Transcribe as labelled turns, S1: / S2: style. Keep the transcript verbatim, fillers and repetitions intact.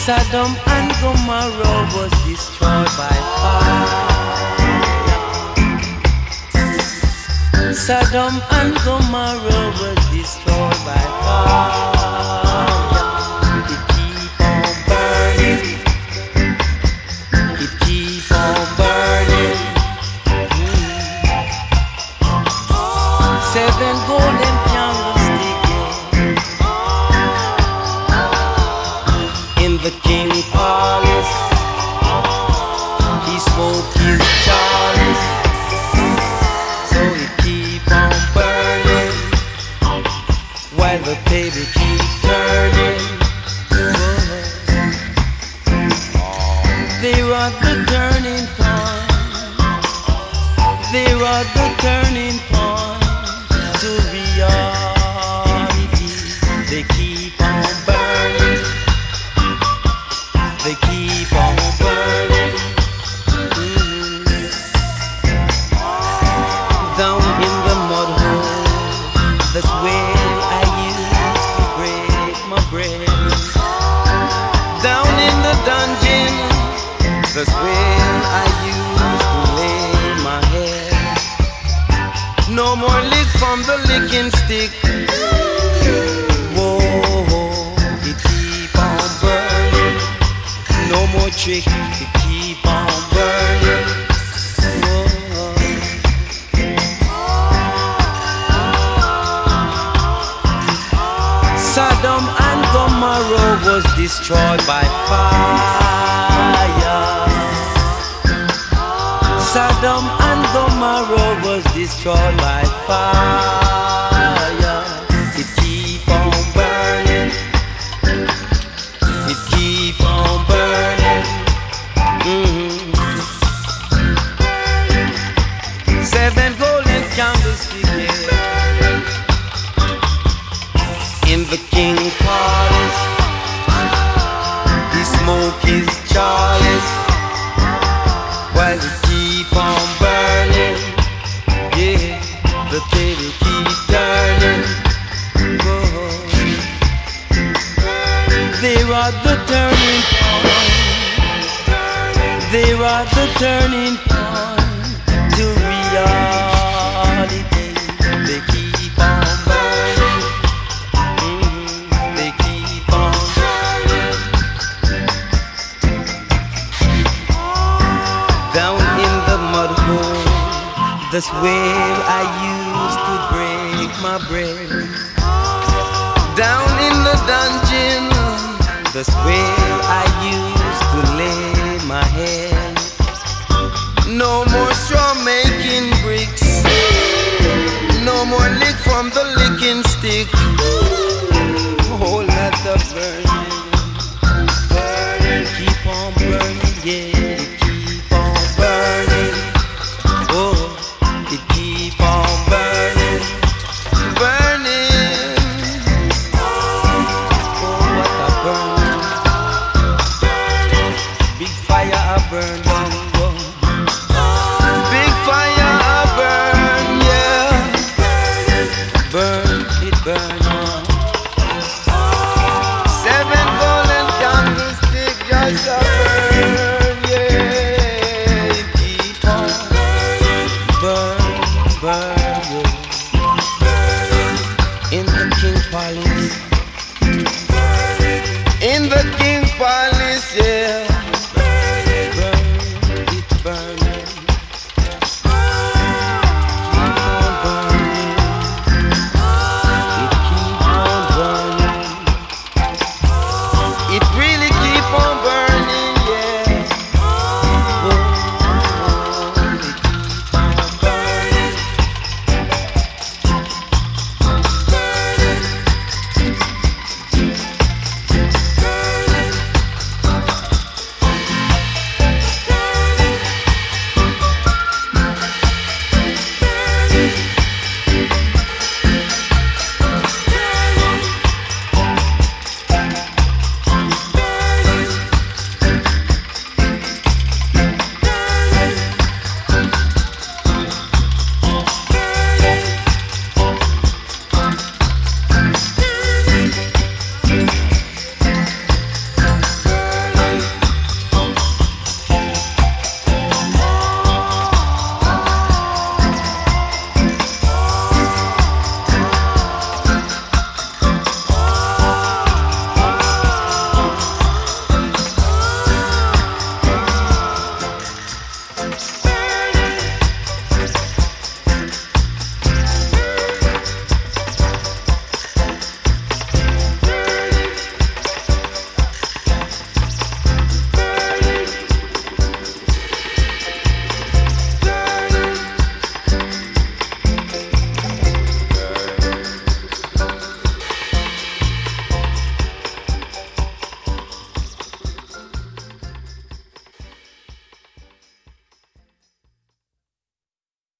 S1: Sodom and Gomorrah was destroyed by fire. Sodom and Gomorrah was destroyed by fire. It keep on burning. It keep on burning. Mm. Seven golden candlesticks in the king palace. He smoked his chalice, so it keep on burning while the table keep turning. There are the turning point. There are the turning point to reality. They keep on burning. They keep on burning. Mm-hmm. Down in the mud hole, that's where I used to break my bread. Down in the dungeon, that's where I used to lay my head. No more lick from the licking stick. Whoa, it keep on burning. No more trick, it keep on burning. Whoa. Sodom and Gomorrah was destroyed by fire. Sodom and Gomorrah was destroyed by fire. It keep on burning. It keep on burning. Mm-hmm. Seven golden candlesticks in the king palace. He smoke his chalice while it keep on burning. Yeah, the table keep turning. Oh. There are the turning point. There are the turning point to reality. They keep on burning. Mm-hmm. They keep on burning. Down in the mud hole, that's where I used to break my bread. Down in the dungeon, that's where I used to lay my head. No more straw making bricks. No more lick from the licking stick. Whole lot of burning. Burning, keep on burning, yeah. It keep on burning. Oh, it keep on burning. Burning. Oh, what a burn. Big fire a burn down. Big fire a burn, yeah. Burn, it burn on.